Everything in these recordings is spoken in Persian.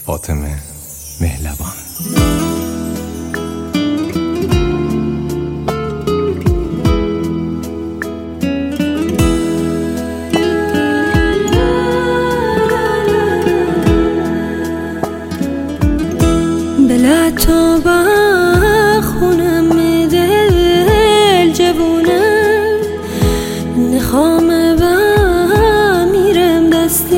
فاطمه مهلبان. بلا تو با خونم دل جوونم نخوام با میرم دست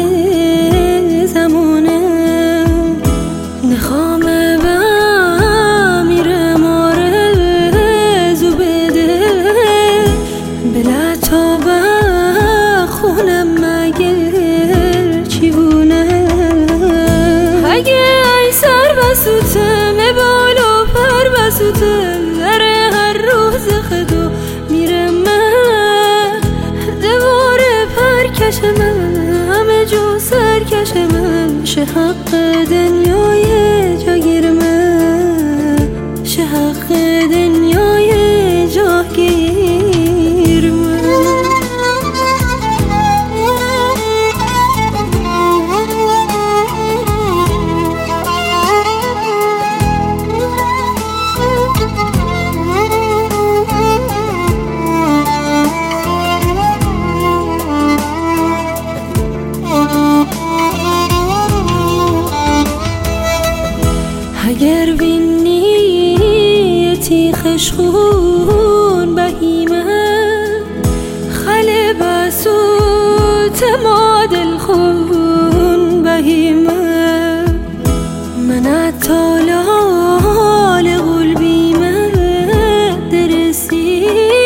زمونم نخوام با میرم آرزو بده بلا تو با خونم مگر چیوونم اگه سر بسوتم بالا پر بسوتم در هر روز خدا میرم من دواره پرکش من همه جو سرکش من شه حق دنیای جاگیر من شه حق دنیای جاگیر من. اگر بینیتی خشخون بهیمه خل بسوت ما دلخون بهیمه من اتالال قلبیمه درسی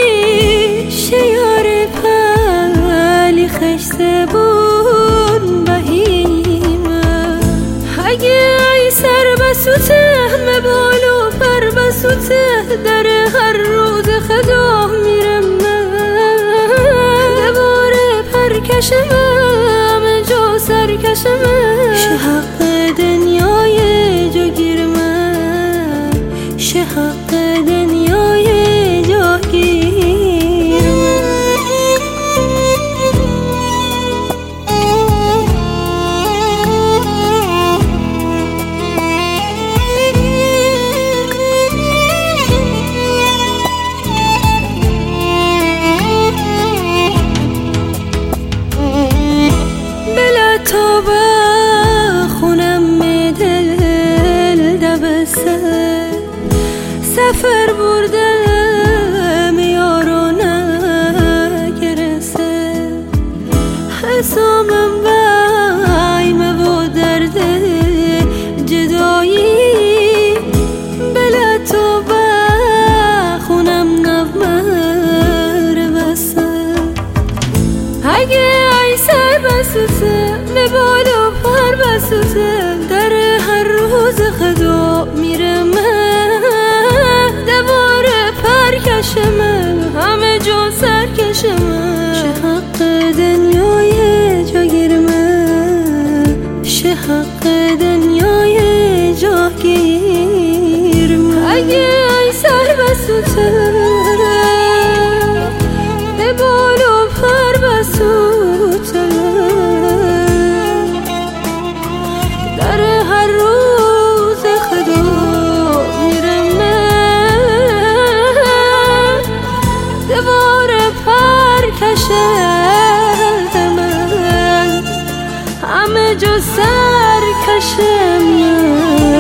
شیار پلی خش زبون بهیمه اگه سر بسوته بالو پر بسوته در هر روز خدا میرم من دواره پرکش من جا سرکش من شه حق دنیای جاگیر من شه حق دنیای جاگیر من. تو با خونم دل دبسته سفر بردم یارو نگرسته حسامم وایمه و درد جدایی بلا تو با خونم نومر بسته اگه ای سر بسوته بالو پر بسوته در هر روز خدا میرم من دواره پرکش من همه جا سرکش من شه حق دنیای جاگیر من شه حق دنیای جاگیر من اگه ای سر بسوته بالو پر بسوته من همه جو سرکش من